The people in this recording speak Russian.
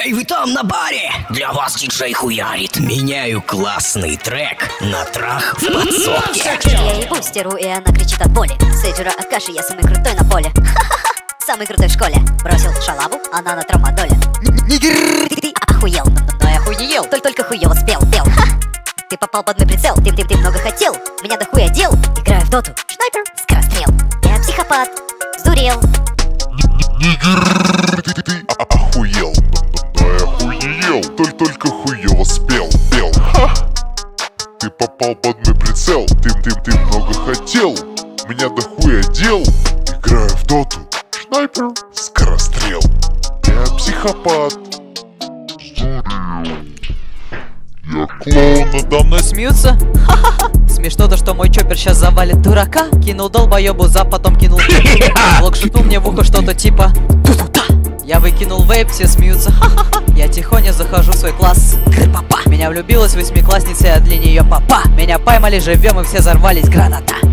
Эй, вы там на баре? Для вас диджей хуярит. Меняю классный трек на трах в подсобке. Я ебу стеру, и она кричит от боли. Сейджера Акаши, я самый крутой на поле. Ха-ха-ха, самый крутой в школе. Бросил шалаву, она на трамадоле. Нигер, ты охуел, но я хуел. Только хуево спел, пел. Ты попал под мой прицел, ты много хотел. Меня дохуя дел, играю в доту. Снайпер, скорострел. Я психопат, сдурел. Нигер, ты охуел, но я хуел. Только хуево спел, пел. Ты попал под мой прицел, ты много хотел. Меня дохуя дел, играю в доту. Снайпер, скорострел. Я психопат. Я клоун. Надо мной смеются? Ха-ха-ха. Смешно то, что мой чоппер сейчас завалит дурака. Кинул долбоебу за, потом кинул Лок шутнул мне в ухо что-то типа ту-ту-та. Я выкинул вейп, все смеются. Ха-ха-ха. Я тихоня захожу в свой класс. Гры-папа. Меня влюбилась восьмиклассница, я для нее папа. Меня поймали живем и все взорвались, граната.